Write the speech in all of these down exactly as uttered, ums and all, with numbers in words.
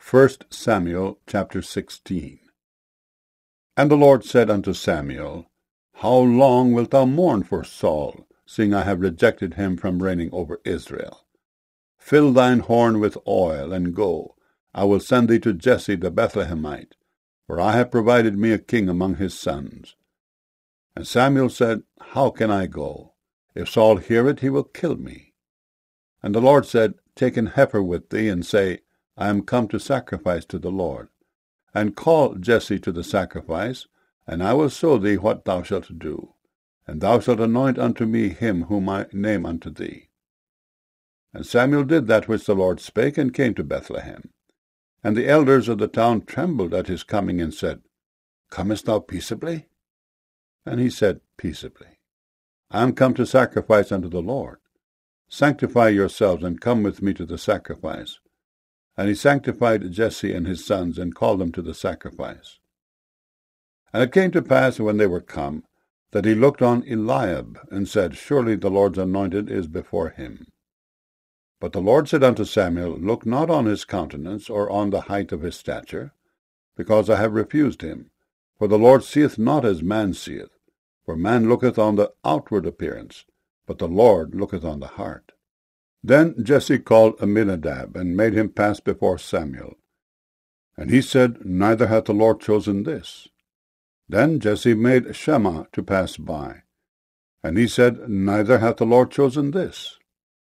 First Samuel chapter sixteen. And the Lord said unto Samuel, How long wilt thou mourn for Saul, seeing I have rejected him from reigning over Israel? Fill thine horn with oil, and go. I will send thee to Jesse the Bethlehemite, for I have provided me a king among his sons. And Samuel said, How can I go? If Saul hear it, he will kill me. And the Lord said, Take an heifer with thee, and say, I am come to sacrifice to the Lord. And call Jesse to the sacrifice, and I will show thee what thou shalt do. And thou shalt anoint unto me him whom I name unto thee. And Samuel did that which the Lord spake, and came to Bethlehem. And the elders of the town trembled at his coming, and said, Comest thou peaceably? And he said, Peaceably. I am come to sacrifice unto the Lord. Sanctify yourselves, and come with me to the sacrifice. And he sanctified Jesse and his sons, and called them to the sacrifice. And it came to pass, when they were come, that he looked on Eliab, and said, Surely the Lord's anointed is before him. But the Lord said unto Samuel, Look not on his countenance, or on the height of his stature, because I have refused him. For the Lord seeth not as man seeth. For man looketh on the outward appearance, but the Lord looketh on the heart. Then Jesse called Abinadab, and made him pass before Samuel. And he said, Neither hath the Lord chosen this. Then Jesse made Shammah to pass by. And he said, Neither hath the Lord chosen this.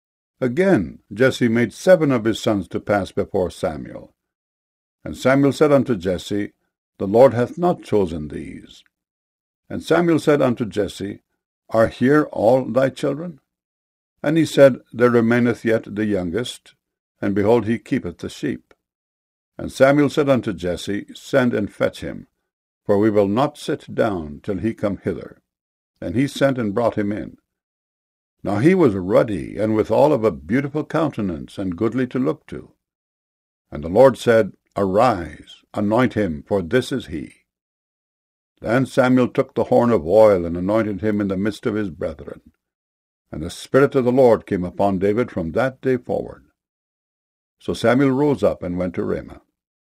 Again Jesse made seven of his sons to pass before Samuel. And Samuel said unto Jesse, The Lord hath not chosen these. And Samuel said unto Jesse, Are here all thy children? And he said, There remaineth yet the youngest, and behold, he keepeth the sheep. And Samuel said unto Jesse, Send and fetch him, for we will not sit down till he come hither. And he sent and brought him in. Now he was ruddy, and withal of a beautiful countenance, and goodly to look to. And the Lord said, Arise, anoint him, for this is he. Then Samuel took the horn of oil, and anointed him in the midst of his brethren. And the Spirit of the Lord came upon David from that day forward. So Samuel rose up and went to Ramah.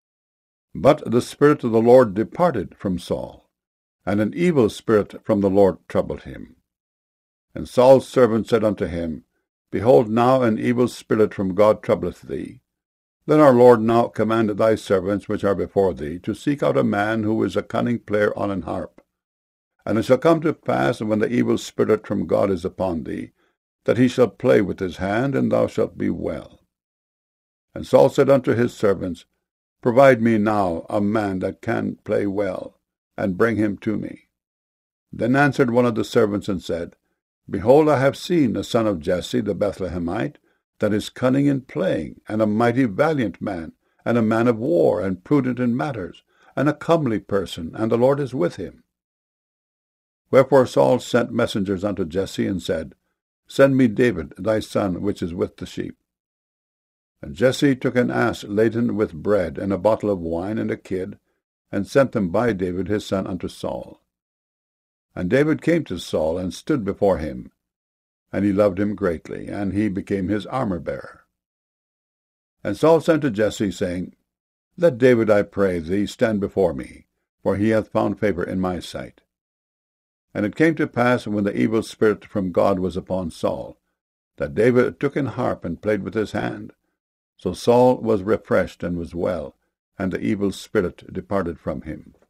But the Spirit of the Lord departed from Saul, and an evil spirit from the Lord troubled him. And Saul's servant said unto him, Behold, now an evil spirit from God troubleth thee. Then our Lord now commanded thy servants which are before thee to seek out a man who is a cunning player on an harp. And it shall come to pass, when the evil spirit from God is upon thee, that he shall play with his hand, and thou shalt be well. And Saul said unto his servants, Provide me now a man that can play well, and bring him to me. Then answered one of the servants, and said, Behold, I have seen a son of Jesse the Bethlehemite, that is cunning in playing, and a mighty valiant man, and a man of war, and prudent in matters, and a comely person, and the Lord is with him. Wherefore Saul sent messengers unto Jesse, and said, Send me David thy son, which is with the sheep. And Jesse took an ass laden with bread, and a bottle of wine, and a kid, and sent them by David his son unto Saul. And David came to Saul, and stood before him. And he loved him greatly, and he became his armor-bearer. And Saul sent to Jesse, saying, Let David, I pray thee, stand before me, for he hath found favour in my sight. And it came to pass, when the evil spirit from God was upon Saul, that David took an harp and played with his hand. So Saul was refreshed and was well, and the evil spirit departed from him.